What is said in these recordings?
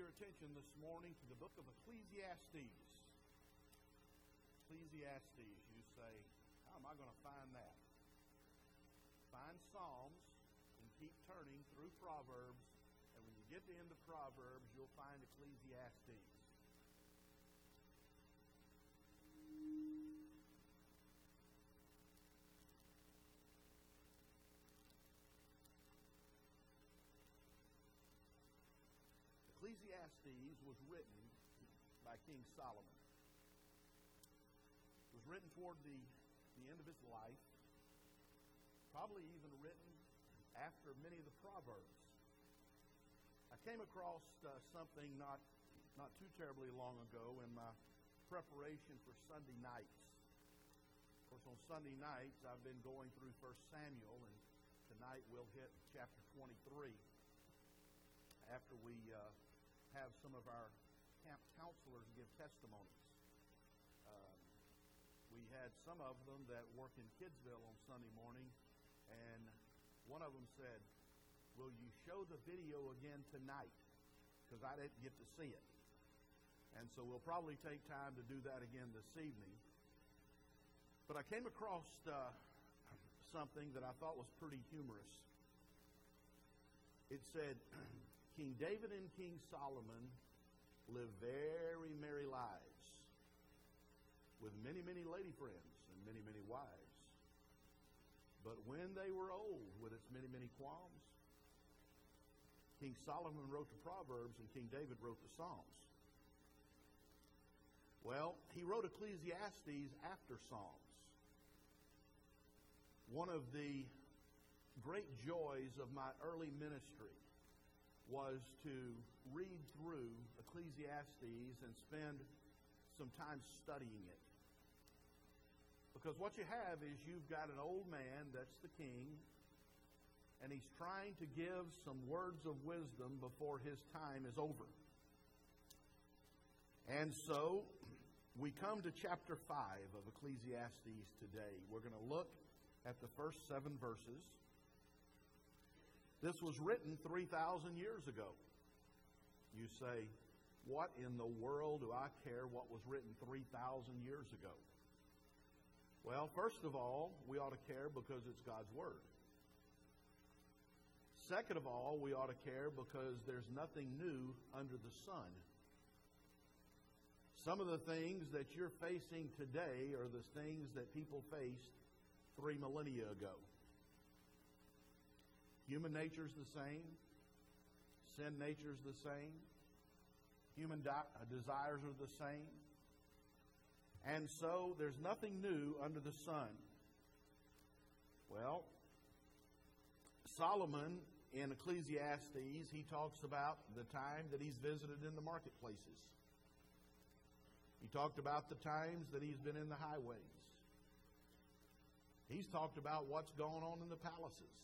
your attention this morning to the book of Ecclesiastes. Ecclesiastes, you say, how am I going to find that? Find Psalms and keep turning through Proverbs, and when you get to the end of Proverbs, you'll find Ecclesiastes. Ecclesiastes was written by King Solomon. It was written toward the end of his life, probably even written after many of the Proverbs. I came across something not too terribly long ago in my preparation for Sunday nights. Of course, on Sunday nights, I've been going through 1 Samuel, and tonight we'll hit chapter 23 after we have some of our camp counselors give testimonies. We had some of them that work in Kidsville on Sunday morning, and one of them said, "Will you show the video again tonight? Because I didn't get to see it." And so we'll probably take time to do that again this evening. But I came across something that I thought was pretty humorous. It said, King David and King Solomon lived very merry lives with many, many lady friends and many, many wives. But when they were old with its many, many qualms, King Solomon wrote the Proverbs and King David wrote the Psalms. Well, he wrote Ecclesiastes after Psalms. One of the great joys of my early ministry was to read through Ecclesiastes and spend some time studying it. Because what you have is you've got an old man that's the king, and he's trying to give some words of wisdom before his time is over. And so we come to chapter 5 of Ecclesiastes today. We're going to look at the first 7 verses. This was written 3,000 years ago. You say, what in the world do I care what was written 3,000 years ago? Well, first of all, we ought to care because it's God's Word. Second of all, we ought to care because there's nothing new under the sun. Some of the things that you're facing today are the things that people faced 3 millennia ago. Human nature's the same. Sin nature's the same. Human desires are the same. And so there's nothing new under the sun. Well, Solomon in Ecclesiastes, he talks about the time that he's visited in the marketplaces. He talked about the times that he's been in the highways. He's talked about what's going on in the palaces.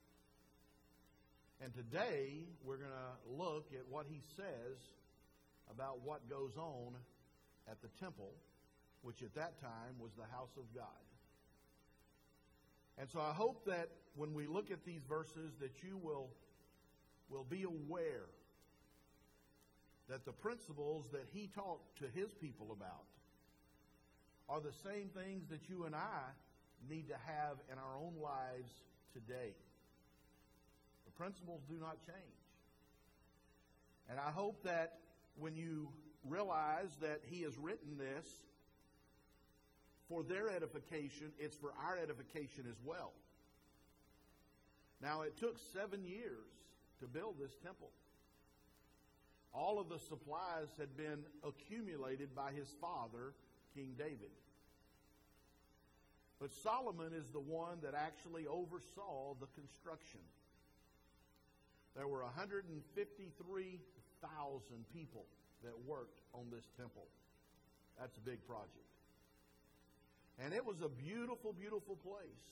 And today, we're going to look at what he says about what goes on at the temple, which at that time was the house of God. And so I hope that when we look at these verses that you will be aware that the principles that he talked to his people about are the same things that you and I need to have in our own lives today. The principles do not change. And I hope that when you realize that he has written this for their edification, it's for our edification as well. Now, it took 7 years to build this temple. All of the supplies had been accumulated by his father, King David. But Solomon is the one that actually oversaw the construction. There were 153,000 people that worked on this temple. That's a big project. And it was a beautiful, beautiful place.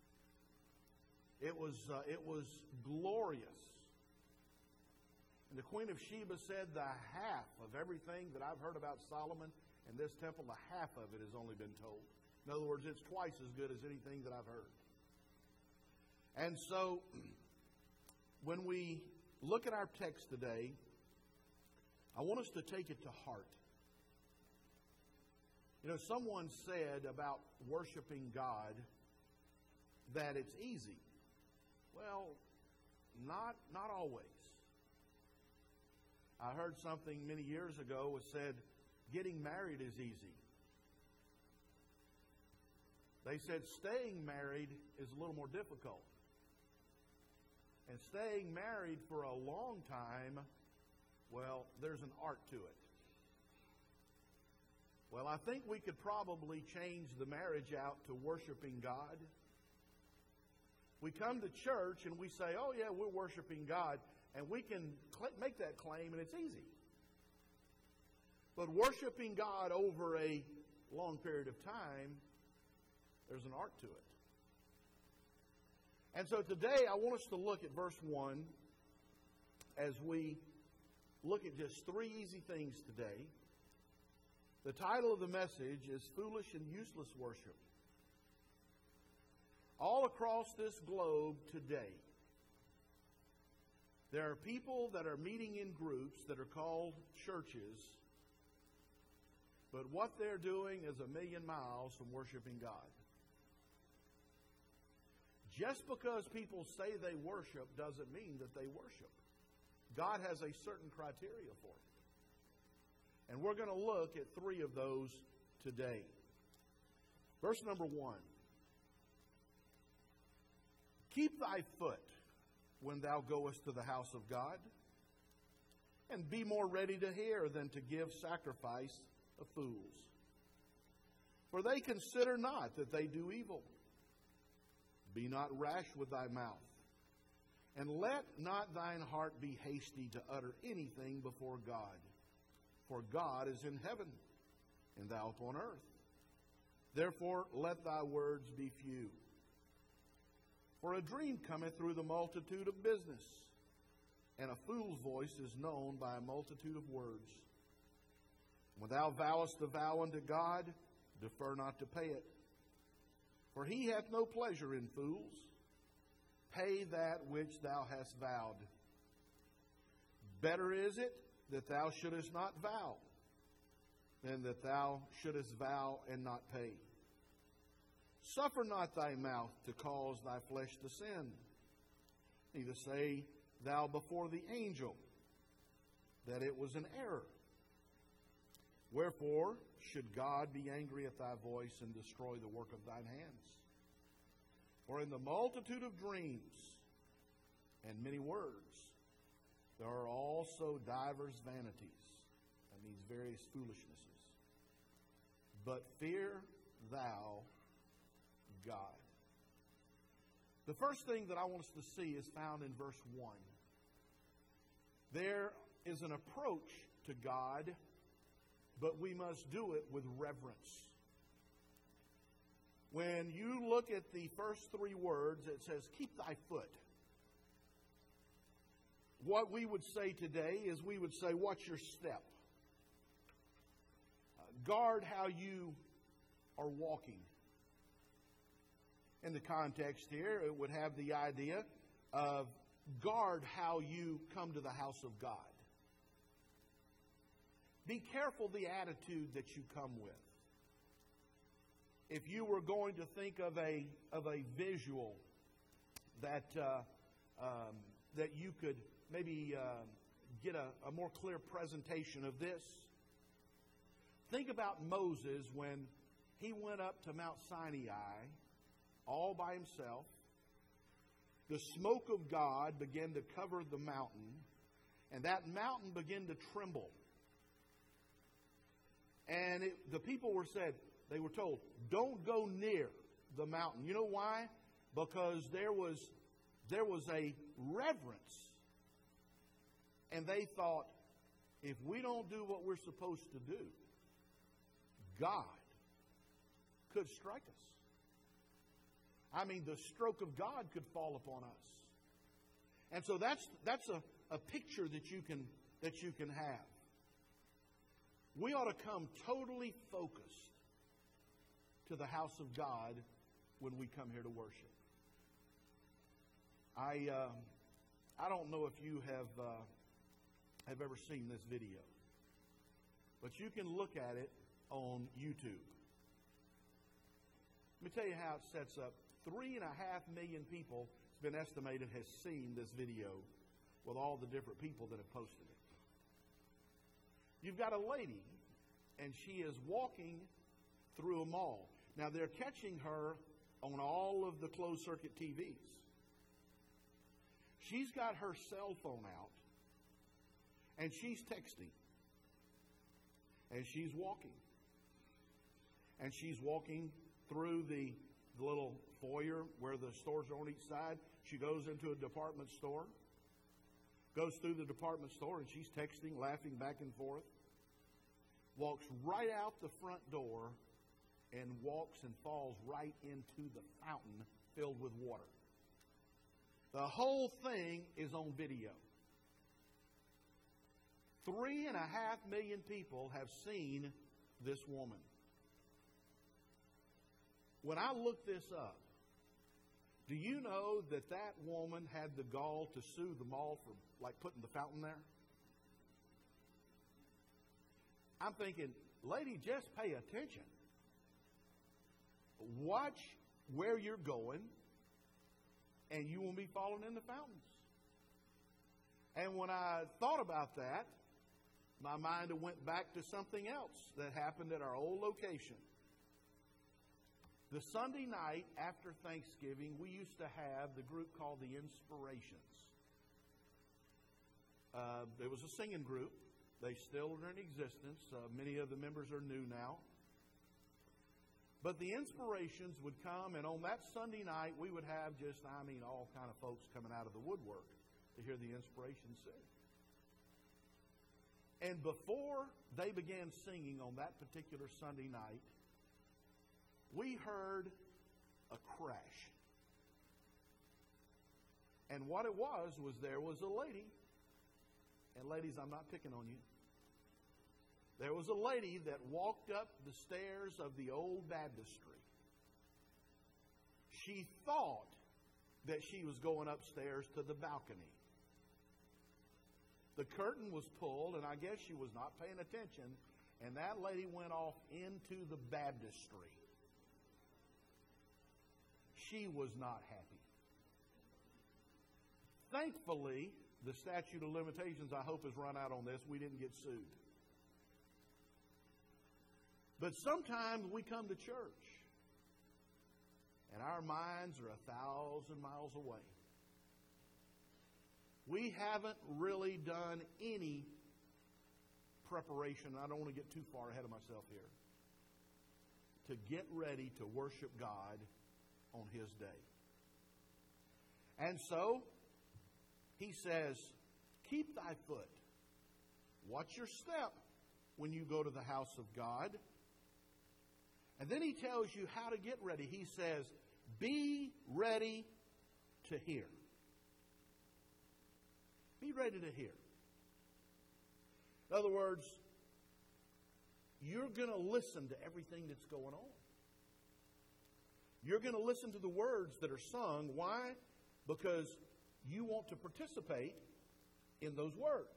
It was glorious. And the Queen of Sheba said the half of everything that I've heard about Solomon and this temple, the half of it has only been told. In other words, it's twice as good as anything that I've heard. And so, when we look at our text today, I want us to take it to heart. You know, someone said about worshiping God that it's easy. Well, not always. I heard something many years ago that said getting married is easy. They said staying married is a little more difficult. And staying married for a long time, well, there's an art to it. Well, I think we could probably change the marriage out to worshiping God. We come to church and we say, oh yeah, we're worshiping God, and we can make that claim and it's easy. But worshiping God over a long period of time, there's an art to it. And so today I want us to look at verse 1 as we look at just 3 easy things today. The title of the message is Foolish and Useless Worship. All across this globe today, there are people that are meeting in groups that are called churches, but what they're doing is a million miles from worshiping God. Just because people say they worship doesn't mean that they worship. God has a certain criteria for it. And we're going to look at 3 of those today. Verse number 1. Keep thy foot when thou goest to the house of God, and be more ready to hear than to give sacrifice of fools. For they consider not that they do evil. Be not rash with thy mouth, and let not thine heart be hasty to utter anything before God. For God is in heaven, and thou upon earth. Therefore let thy words be few. For a dream cometh through the multitude of business, and a fool's voice is known by a multitude of words. When thou vowest a vow unto God, defer not to pay it. For he hath no pleasure in fools. Pay that which thou hast vowed. Better is it that thou shouldest not vow, than that thou shouldest vow and not pay. Suffer not thy mouth to cause thy flesh to sin. Neither say thou before the angel that it was an error. Wherefore should God be angry at thy voice and destroy the work of thine hands? For in the multitude of dreams and many words, there are also divers vanities. That means various foolishnesses. But fear thou God. The first thing that I want us to see is found in verse 1. There is an approach to God, but we must do it with reverence. When you look at the first 3 words, it says, keep thy foot. What we would say today is we would say, watch your step. Guard how you are walking. In the context here, it would have the idea of guard how you come to the house of God. Be careful the attitude that you come with. If you were going to think of a visual that you could maybe get a more clear presentation of this, think about Moses when he went up to Mount Sinai all by himself. The smoke of God began to cover the mountain, and that mountain began to tremble. And the people they were told, don't go near the mountain. You know why? Because there was a reverence. And they thought, if we don't do what we're supposed to do, God could strike us. I mean, the stroke of God could fall upon us. And so that's a picture that you can have. We ought to come totally focused to the house of God when we come here to worship. I don't know if you have ever seen this video. but you can look at it on YouTube. Let me tell you how it sets up. 3.5 million people, it's been estimated, has seen this video with all the different people that have posted it. You've got a lady, and she is walking through a mall. Now, they're catching her on all of the closed-circuit TVs. She's got her cell phone out, and she's texting. And she's walking. And she's walking through the little foyer where the stores are on each side. She goes into a department store, goes through the department store, and she's texting, laughing back and forth. Walks right out the front door and walks and falls right into the fountain filled with water. The whole thing is on video. 3.5 million people have seen this woman. When I looked this up, do you know that that woman had the gall to sue the mall for putting the fountain there? I'm thinking, lady, just pay attention. Watch where you're going, and you won't be falling in the fountains. And when I thought about that, my mind went back to something else that happened at our old location. The Sunday night after Thanksgiving, we used to have the group called the Inspirations. It was a singing group. They still are in existence. Many of the members are new now. But the Inspirations would come, and on that Sunday night, we would have all kind of folks coming out of the woodwork to hear the Inspirations sing. And before they began singing on that particular Sunday night, we heard a crash. And what it was there was a lady, and ladies, I'm not picking on you. There was a lady that walked up the stairs of the old baptistry. She thought that she was going upstairs to the balcony. The curtain was pulled, and I guess she was not paying attention, and that lady went off into the baptistry. She was not happy. Thankfully, the statute of limitations, I hope, has run out on this. We didn't get sued. But sometimes we come to church, and our minds are 1,000 miles away. We haven't really done any preparation. I don't want to get too far ahead of myself here. To get ready to worship God on His day. And so, He says, keep thy foot. Watch your step when you go to the house of God. And then He tells you how to get ready. He says, be ready to hear. Be ready to hear. In other words, you're going to listen to everything that's going on. You're going to listen to the words that are sung. Why? Because you want to participate in those words.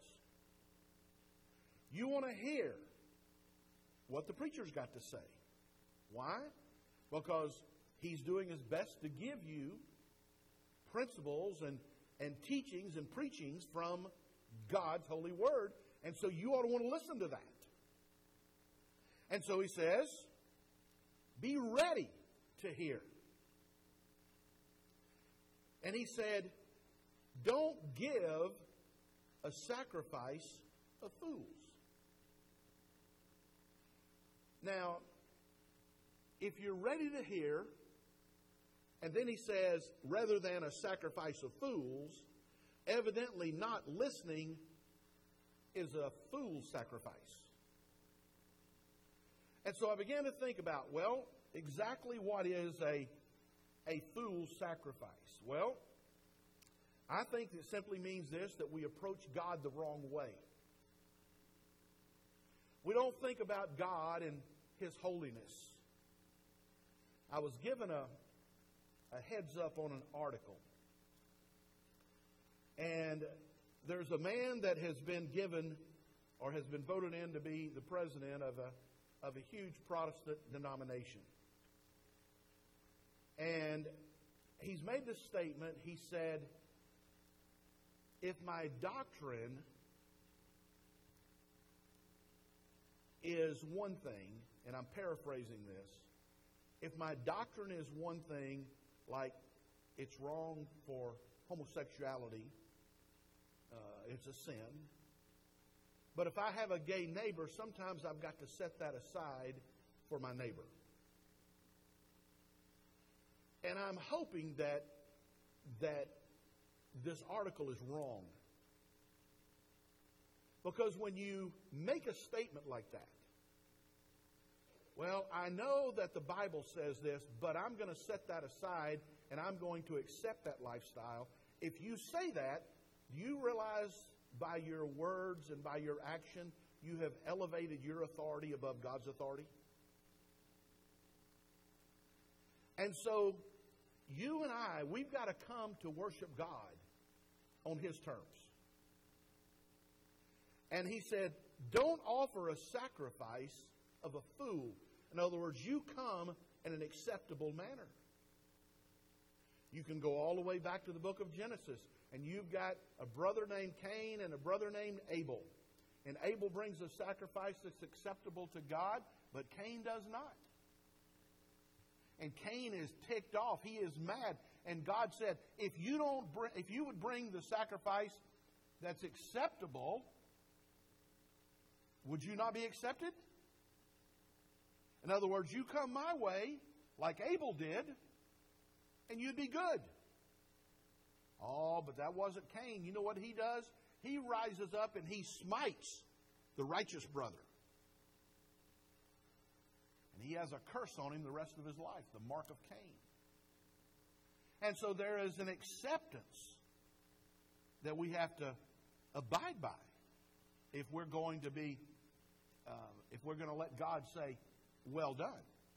You want to hear what the preacher's got to say. Why? Because he's doing his best to give you principles and teachings and preachings from God's holy word. And so you ought to want to listen to that. And so he says, be ready to hear. And he said, don't give a sacrifice of fools. Now, if you're ready to hear, and then he says, rather than a sacrifice of fools, evidently not listening is a fool's sacrifice. And so I began to think about, exactly what is a fool's sacrifice? Well, I think it simply means this, that we approach God the wrong way. We don't think about God and His holiness. I was given a heads up on an article. And there's a man that has been given or has been voted in to be the president of a huge Protestant denomination. And he's made this statement. He said, if my doctrine is one thing, and I'm paraphrasing this, if my doctrine is one thing, like it's wrong for homosexuality, it's a sin. But if I have a gay neighbor, sometimes I've got to set that aside for my neighbor. And I'm hoping that this article is wrong. Because when you make a statement like that, well, I know that the Bible says this, but I'm going to set that aside and I'm going to accept that lifestyle. If you say that, do you realize by your words and by your action, you have elevated your authority above God's authority? And so, you and I, we've got to come to worship God on His terms. And He said, don't offer a sacrifice of a fool. In other words, you come in an acceptable manner. You can go all the way back to the book of Genesis, and you've got a brother named Cain and a brother named Abel. And Abel brings a sacrifice that's acceptable to God, but Cain does not. And Cain is ticked off. He is mad. And God said, if you would bring the sacrifice that's acceptable, would you not be accepted? In other words, you come my way, like Abel did, and you'd be good. Oh, but that wasn't Cain. You know what he does? He rises up and he smites the righteous brother. And he has a curse on him the rest of his life, the mark of Cain. And so there is an acceptance that we have to abide by if we're going to be, if we're going to let God say, well done.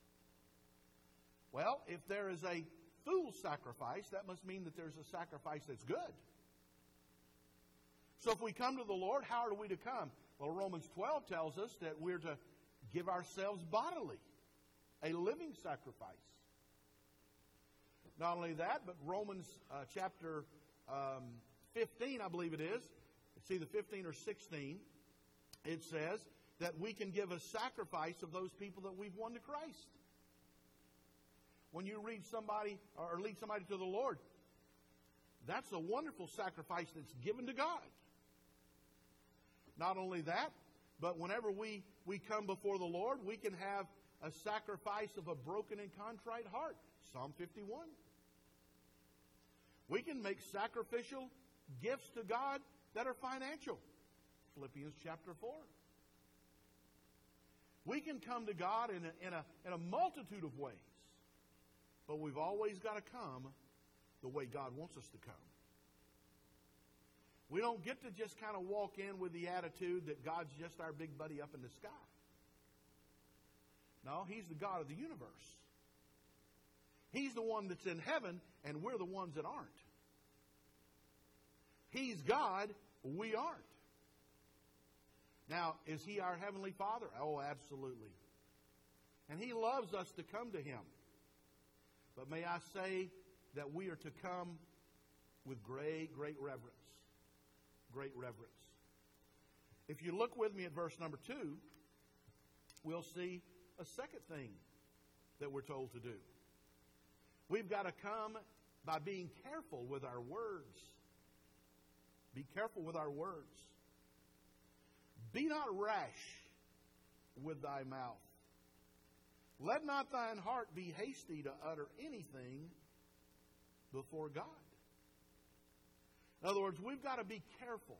Well, if there is a fool sacrifice, that must mean that there's a sacrifice that's good. So if we come to the Lord, how are we to come? Well, Romans 12 tells us that we're to give ourselves bodily, a living sacrifice. Not only that, but Romans chapter 15, I believe it is. It's either 15 or 16. It says that we can give a sacrifice of those people that we've won to Christ. When you read somebody or lead somebody to the Lord, that's a wonderful sacrifice that's given to God. Not only that, but whenever we come before the Lord, we can have a sacrifice of a broken and contrite heart. Psalm 51. We can make sacrificial gifts to God that are financial. Philippians chapter 4. We can come to God in a multitude of ways. But we've always got to come the way God wants us to come. We don't get to just kind of walk in with the attitude that God's just our big buddy up in the sky. No, He's the God of the universe. He's the one that's in heaven, and we're the ones that aren't. He's God, we aren't. Now, is He our Heavenly Father? Oh, absolutely. And He loves us to come to Him. But may I say that we are to come with great, great reverence. Great reverence. If you look with me at verse number 2, we'll see a second thing that we're told to do. We've got to come by being careful with our words. Be careful with our words. Be not rash with thy mouth. Let not thine heart be hasty to utter anything before God. In other words, we've got to be careful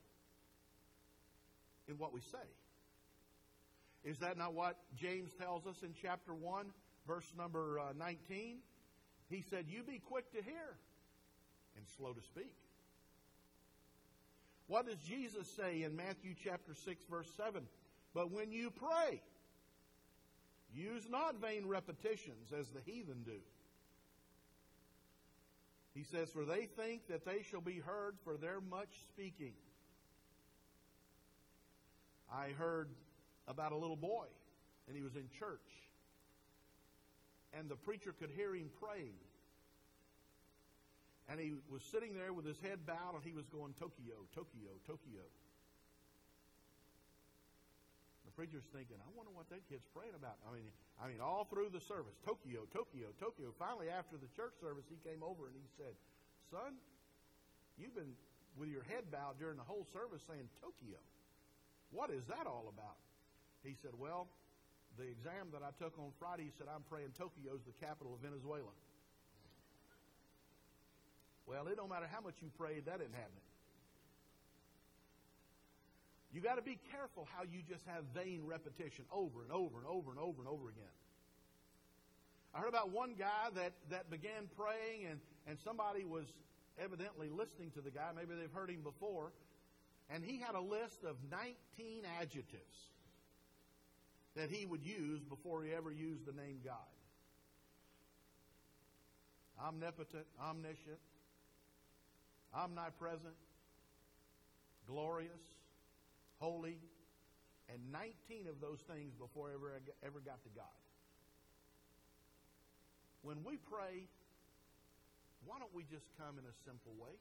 in what we say. Is that not what James tells us in chapter 1, verse number 19? He said, you be quick to hear and slow to speak. What does Jesus say in Matthew chapter 6, verse 7? But when you pray, use not vain repetitions as the heathen do. He says, for they think that they shall be heard for their much speaking. I heard about a little boy, and he was in church. And the preacher could hear him praying. And he was sitting there with his head bowed, and he was going, Tokyo, Tokyo, Tokyo. The preacher's thinking, I wonder what that kid's praying about. I mean, all through the service, Tokyo, Tokyo, Tokyo. Finally, after the church service, he came over and he said, son, you've been with your head bowed during the whole service saying Tokyo. What is that all about? He said, well, the exam that I took on Friday, he said, I'm praying Tokyo's the capital of Venezuela. Well, it don't matter how much you prayed, that didn't happen. You got to be careful how you just have vain repetition over and over and over and over and over again. I heard about one guy that began praying, and somebody was evidently listening to the guy. Maybe they've heard him before. And he had a list of 19 adjectives that he would use before he ever used the name God. Omnipotent, omniscient, omnipresent, glorious, holy, and 19 of those things before I ever got to God. When we pray, why don't we just come in a simple way?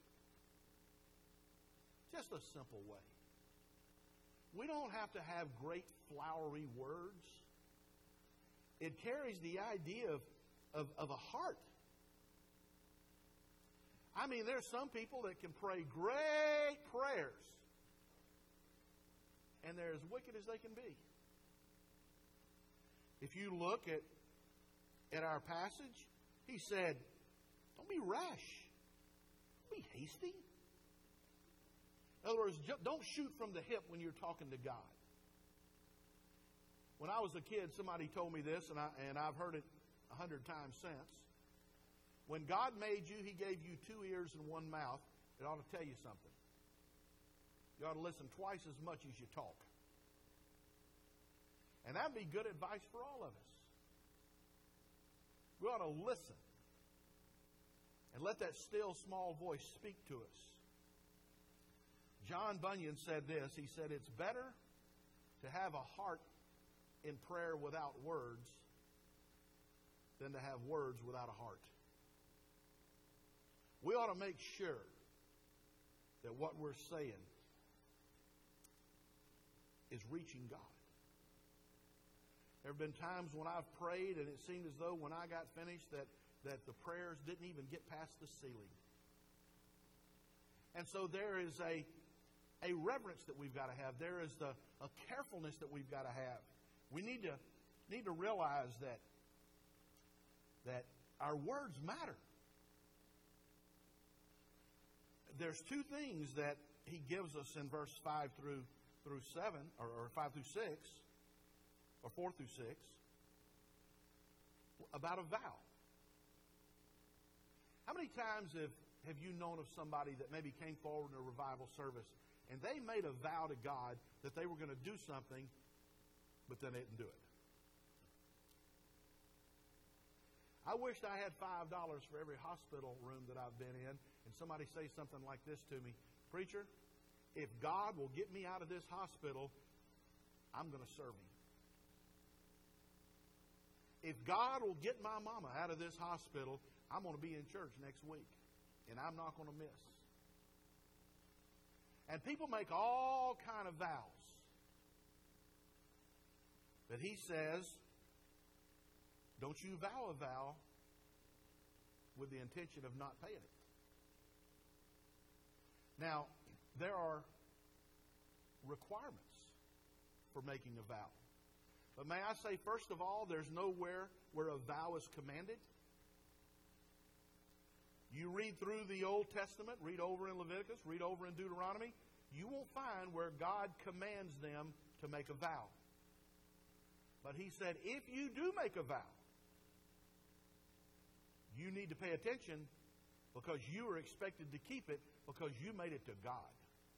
Just a simple way. We don't have to have great flowery words. It carries the idea of a heart. I mean, there's some people that can pray great prayers, and they're as wicked as they can be. If you look at our passage, he said, don't be rash. Don't be hasty. In other words, don't shoot from the hip when you're talking to God. When I was a kid, somebody told me this, and I've heard it 100 times since. When God made you, He gave you 2 ears and 1 mouth. It ought to tell you something. You ought to listen twice as much as you talk. And that would be good advice for all of us. We ought to listen and let that still small voice speak to us. John Bunyan said this. He said, it's better to have a heart in prayer without words than to have words without a heart. We ought to make sure that what we're saying is reaching God. There have been times when I've prayed and it seemed as though when I got finished that the prayers didn't even get past the ceiling. And so there is a reverence that we've got to have. There is a carefulness that we've got to have. We need to realize that our words matter. There's 2 things that he gives us in verse 5 through 7, or 5 through 6, or 4 through 6, about a vow. How many times have you known of somebody that maybe came forward in a revival service and they made a vow to God that they were going to do something, but then they didn't do it? I wished I had $5 for every hospital room that I've been in, and somebody say something like this to me, preacher, if God will get me out of this hospital, I'm going to serve Him. If God will get my mama out of this hospital, I'm going to be in church next week, and I'm not going to miss. And people make all kind of vows. But he says, don't you vow a vow with the intention of not paying it. Now, there are requirements for making a vow. But may I say, first of all, there's nowhere where a vow is commanded. You read through the Old Testament, read over in Leviticus, read over in Deuteronomy, you won't find where God commands them to make a vow. But He said, if you do make a vow, you need to pay attention because you are expected to keep it because you made it to God.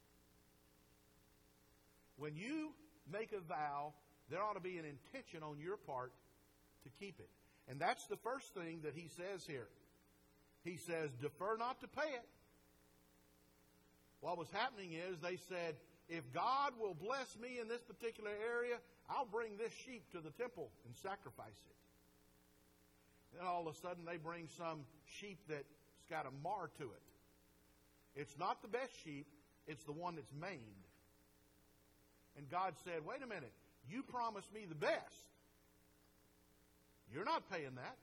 When you make a vow, there ought to be an intention on your part to keep it. And that's the first thing that he says here. He says, defer not to pay it. What was happening is they said, if God will bless me in this particular area, I'll bring this sheep to the temple and sacrifice it. Then all of a sudden they bring some sheep that's got a mar to it. It's not the best sheep, it's the one that's maimed. And God said, wait a minute, you promised me the best. You're not paying that.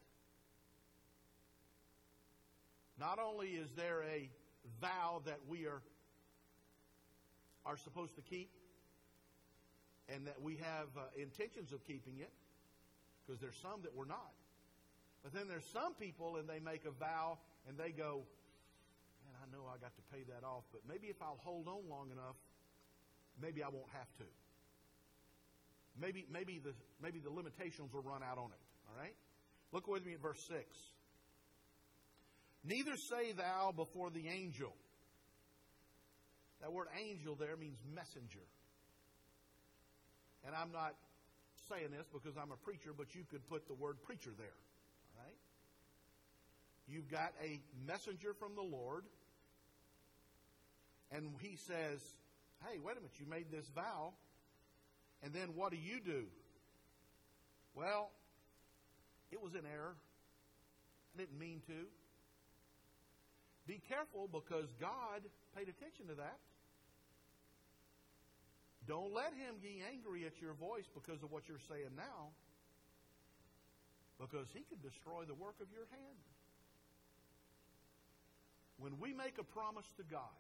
Not only is there a vow that we are supposed to keep, and that we have intentions of keeping it, because there's some that we're not. But then there's some people, and they make a vow, and they go, man, I know I got to pay that off, but maybe if I'll hold on long enough, maybe I won't have to. Maybe the limitations will run out on it. All right? Look with me at verse 6. Neither say thou before the angel. That word angel there means messenger. And I'm not saying this because I'm a preacher, but you could put the word preacher there. All right? You've got a messenger from the Lord. And he says, hey, wait a minute, you made this vow. And then what do? Well, it was in error. I didn't mean to. Be careful, because God paid attention to that. Don't let Him be angry at your voice because of what you're saying now, because He could destroy the work of your hand. When we make a promise to God,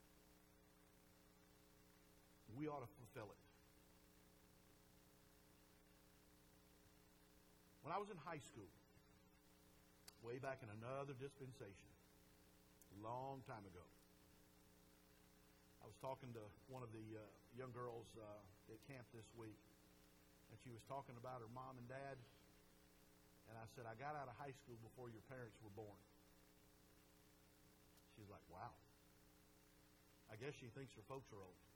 we ought to fulfill it. When I was in high school, way back in another dispensation, a long time ago, I was talking to one of the young girls at camp this week, and she was talking about her mom and dad, and I said, I got out of high school before your parents were born. She's like, wow. I guess she thinks her folks are old.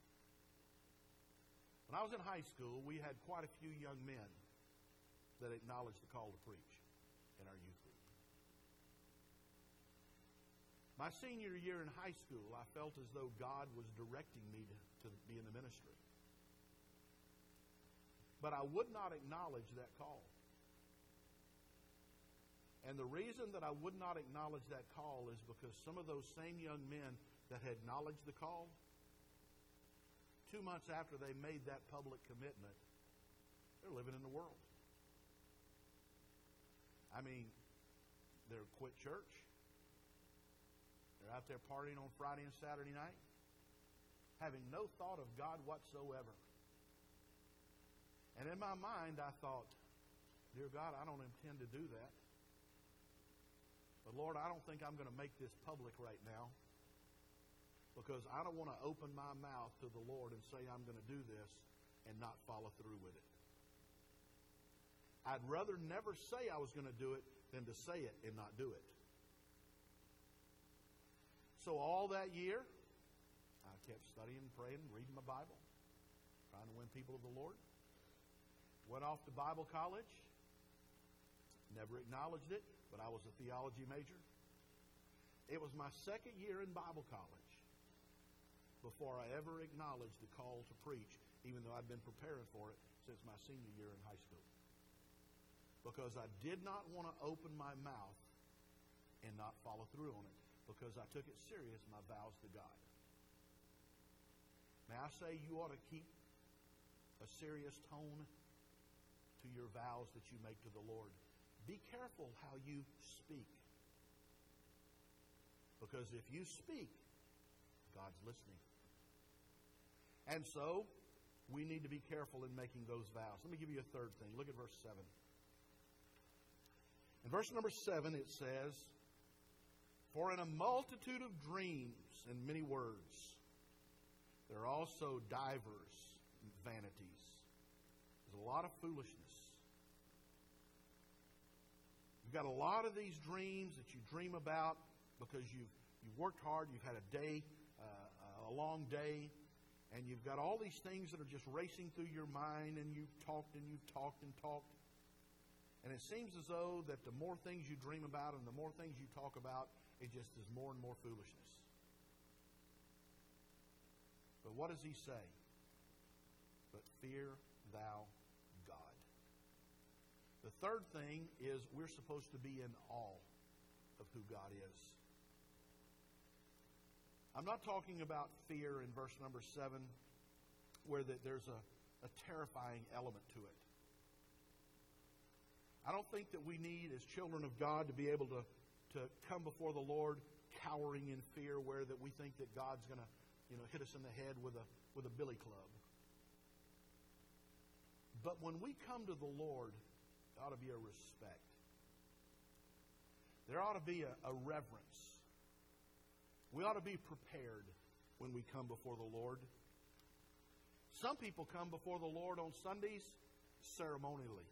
When I was in high school, we had quite a few young men that acknowledged the call to preach in our youth group. My senior year in high school, I felt as though God was directing me to be in the ministry. But I would not acknowledge that call. And the reason that I would not acknowledge that call is because some of those same young men that had acknowledged the call, 2 months after they made that public commitment, they're living in the world. I mean, they're quit church. They're out there partying on Friday and Saturday night, having no thought of God whatsoever. And in my mind, I thought, dear God, I don't intend to do that. But Lord, I don't think I'm going to make this public right now, because I don't want to open my mouth to the Lord and say I'm going to do this and not follow through with it. I'd rather never say I was going to do it than to say it and not do it. So all that year, I kept studying, praying, reading my Bible, trying to win people to the Lord. Went off to Bible college. Never acknowledged it, but I was a theology major. It was my second year in Bible college before I ever acknowledged the call to preach, even though I'd been preparing for it since my senior year in high school. Because I did not want to open my mouth and not follow through on it, because I took it serious, my vows to God. May I say, you ought to keep a serious tone to your vows that you make to the Lord. Be careful how you speak. Because if you speak, God's listening. And so, we need to be careful in making those vows. Let me give you a third thing. Look at verse 7. In verse number 7 it says, for in a multitude of dreams and many words, there are also divers vanities. There's a lot of foolishness. You've got a lot of these dreams that you dream about because you've worked hard, you've had a day, a long day, and you've got all these things that are just racing through your mind, and you've talked and you've talked and talked. And it seems as though that the more things you dream about and the more things you talk about, it just is more and more foolishness. But what does he say? But fear thou God. The third thing is we're supposed to be in awe of who God is. I'm not talking about fear in verse number 7, where there's a terrifying element to it. I don't think that we need, as children of God, to be able to come before the Lord cowering in fear, where that we think that God's going to, hit us in the head with a billy club. But when we come to the Lord, there ought to be a respect. There ought to be a reverence. We ought to be prepared when we come before the Lord. Some people come before the Lord on Sundays ceremonially.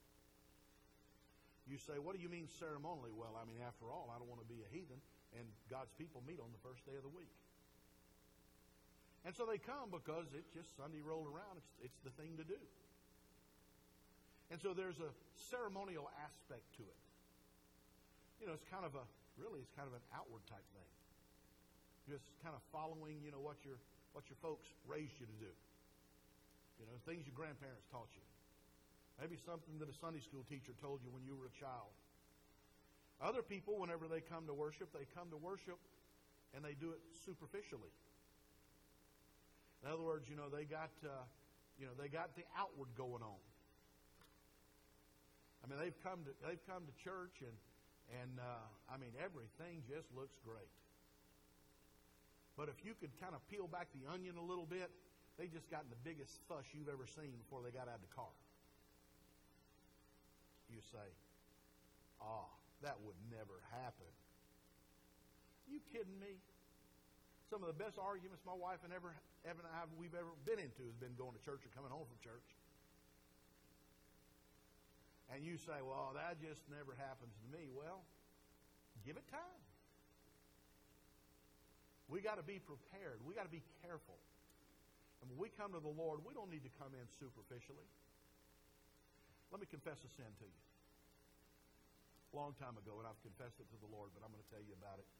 You say, what do you mean ceremonially? Well, after all, I don't want to be a heathen, and God's people meet on the first day of the week. And so they come because it's just Sunday rolled around. It's the thing to do. And so there's a ceremonial aspect to it. It's kind of an outward type thing. Just kind of following, what your folks raised you to do. Things your grandparents taught you. Maybe something that a Sunday school teacher told you when you were a child. Other people, whenever they come to worship and they do it superficially. In other words, they got the outward going on. They've come to church and everything just looks great. But if you could kind of peel back the onion a little bit, they just got in the biggest fuss you've ever seen before they got out of the car. You say, that would never happen. Are you kidding me? Some of the best arguments my wife and we've ever been into has been going to church or coming home from church. And you say, well, that just never happens to me. Well, give it time. We got to be prepared. We got to be careful. And when we come to the Lord, we don't need to come in superficially. Let me confess a sin to you. A long time ago, and I've confessed it to the Lord, but I'm going to tell you about it.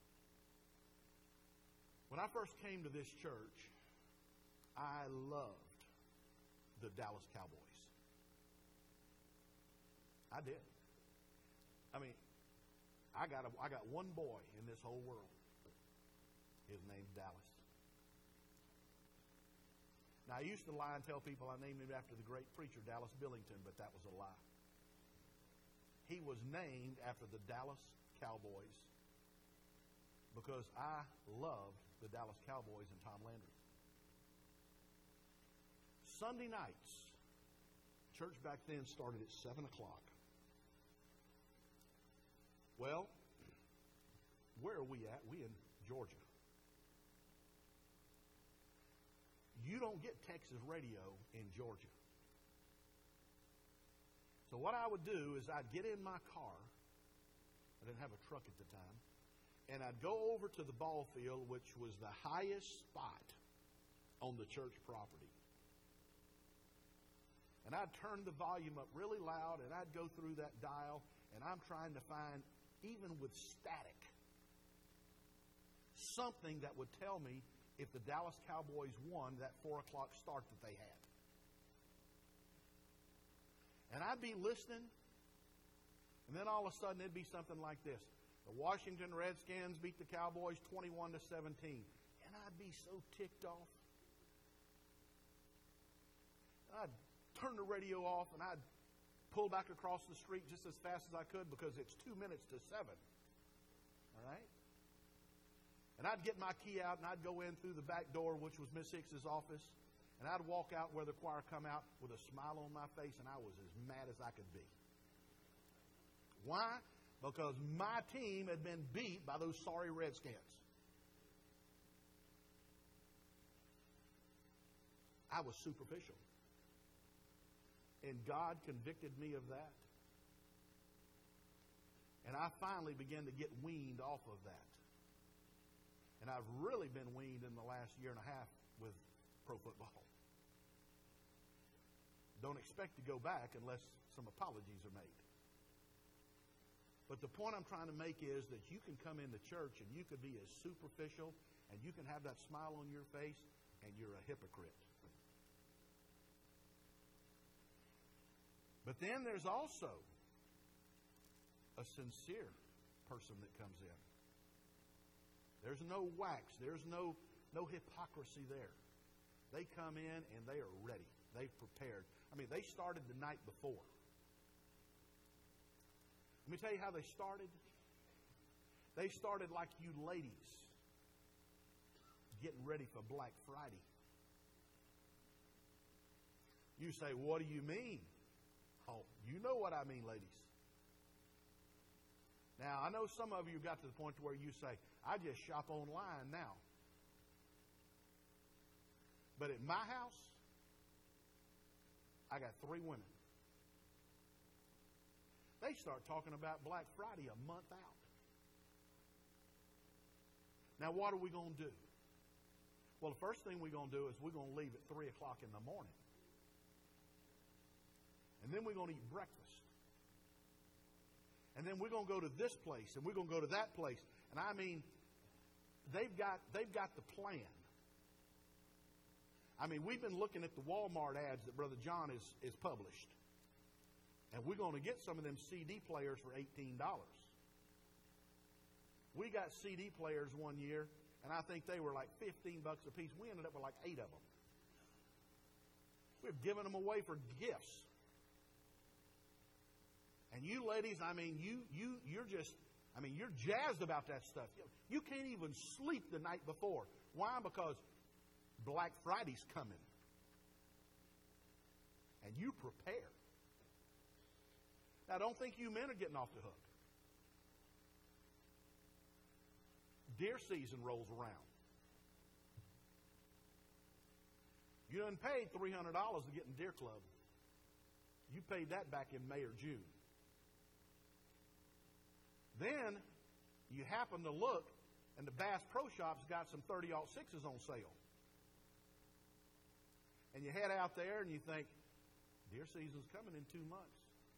When I first came to this church, I loved the Dallas Cowboys. I did. I got one boy in this whole world. His name's Dallas. Now, I used to lie and tell people I named him after the great preacher Dallas Billington, but that was a lie. He was named after the Dallas Cowboys because I loved the Dallas Cowboys and Tom Landry. Sunday nights, church back then started at 7 o'clock. Well, where are we at? We in Georgia. You don't get Texas radio in Georgia. So what I would do is I'd get in my car. I didn't have a truck at the time. And I'd go over to the ball field, which was the highest spot on the church property. And I'd turn the volume up really loud, and I'd go through that dial, and I'm trying to find, even with static, something that would tell me if the Dallas Cowboys won that 4 o'clock start that they had. And I'd be listening, and then all of a sudden it'd be something like this. The Washington Redskins beat the Cowboys 21-17. And I'd be so ticked off. I'd turn the radio off, and I'd pull back across the street just as fast as I could because it's 2 minutes to 7. All right? And I'd get my key out, and I'd go in through the back door, which was Miss Hicks's office, and I'd walk out where the choir come out with a smile on my face, and I was as mad as I could be. Why? Because my team had been beat by those sorry Redskins. I was superficial. And God convicted me of that. And I finally began to get weaned off of that. And I've really been weaned in the last year and a half with pro football. Don't expect to go back unless some apologies are made. But the point I'm trying to make is that you can come into church and you could be as superficial and you can have that smile on your face, and you're a hypocrite. But then there's also a sincere person that comes in. There's no wax. There's no hypocrisy there. They come in and they are ready. They've prepared. I mean, they started the night before. Let me tell you how they started. They started like you ladies getting ready for Black Friday. You say, what do you mean? Oh, you know what I mean, ladies. Now, I know some of you got to the point where you say, I just shop online now. But at my house, I got 3 women. They start talking about Black Friday a month out. Now, what are we going to do? Well, the first thing we're going to do is we're going to leave at 3 o'clock in the morning. And then we're going to eat breakfast. And then we're going to go to this place, and we're going to go to that place. And I mean, they've got the plan. I mean, we've been looking at the Walmart ads that Brother John is published. And we're going to get some of them CD players for $18. We got CD players one year, and I think they were like $15 a piece. We ended up with like 8 of them. We've given them away for gifts. And you ladies, I mean, you're just, I mean, you're jazzed about that stuff. You can't even sleep the night before. Why? Because Black Friday's coming. And you prepare. Now, don't think you men are getting off the hook. Deer season rolls around. You done paid $300 to get in Deer Club. You paid that back in May or June. Then you happen to look, and the Bass Pro Shop's got some 30-06s on sale. And you head out there and you think, deer season's coming in 2 months.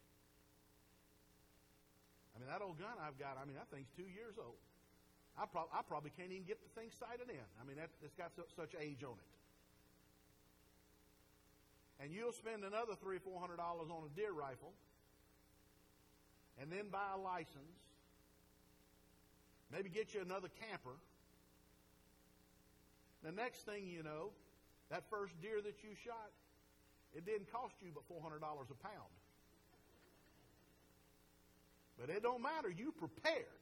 I mean, that old gun I've got, I mean, that thing's 2 years old. I probably can't even get the thing sighted in. I mean, it's got such age on it. And you'll spend another $300 or $400 on a deer rifle, and then buy a license. Maybe get you another camper. The next thing you know, that first deer that you shot, it didn't cost you but $400 a pound. But it don't matter. You prepared.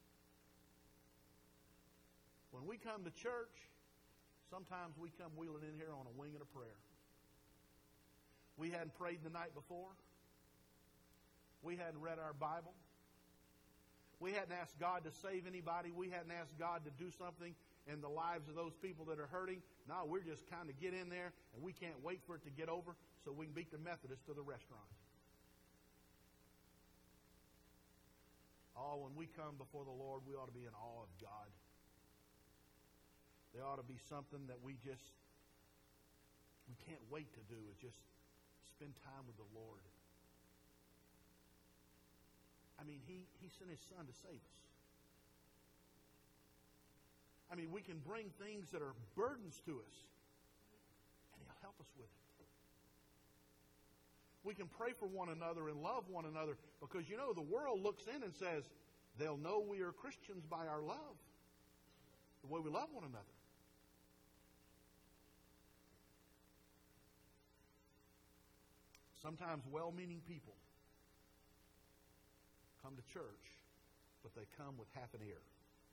When we come to church, sometimes we come wheeling in here on a wing and a prayer. We hadn't prayed the night before. We hadn't read our Bible. We hadn't asked God to save anybody. We hadn't asked God to do something in the lives of those people that are hurting. No, we're just kind of get in there, and we can't wait for it to get over so we can beat the Methodists to the restaurant. Oh, when we come before the Lord, we ought to be in awe of God. There ought to be something that we can't wait to do, is just spend time with the Lord. I mean, He sent His Son to save us. I mean, we can bring things that are burdens to us, and He'll help us with it. We can pray for one another and love one another, because, you know, the world looks in and says, they'll know we are Christians by our love, the way we love one another. Sometimes well-meaning people come to church, but they come with half an ear.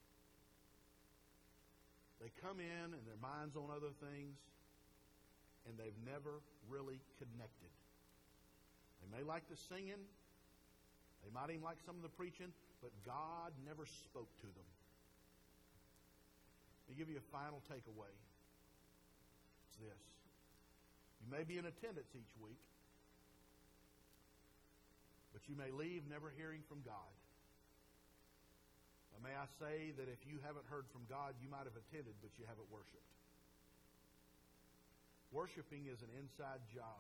They come in and their mind's on other things, and they've never really connected. They may like the singing, they might even like some of the preaching, but God never spoke to them. Let me give you a final takeaway. It's this. You may be in attendance each week, but you may leave never hearing from God. But may I say that if you haven't heard from God, you might have attended, but you haven't worshiped. Worshiping is an inside job.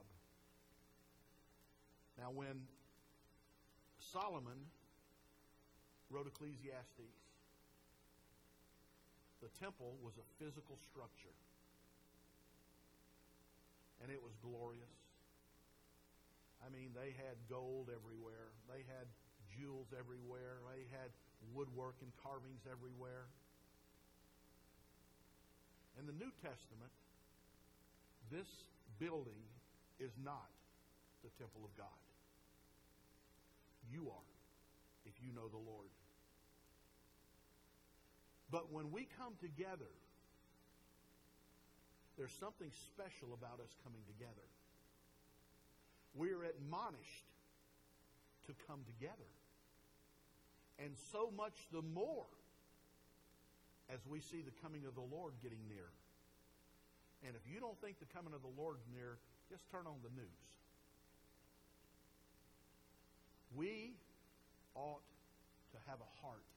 Now, when Solomon wrote Ecclesiastes, the temple was a physical structure. and it was glorious. I mean, they had gold everywhere. They had jewels everywhere. They had woodwork and carvings everywhere. In the New Testament, this building is not the temple of God. You are, if you know the Lord. But when we come together, there's something special about us coming together. We're admonished to come together. And so much the more as we see the coming of the Lord getting near. And if you don't think the coming of the Lord's near, just turn on the news. We ought to have a heart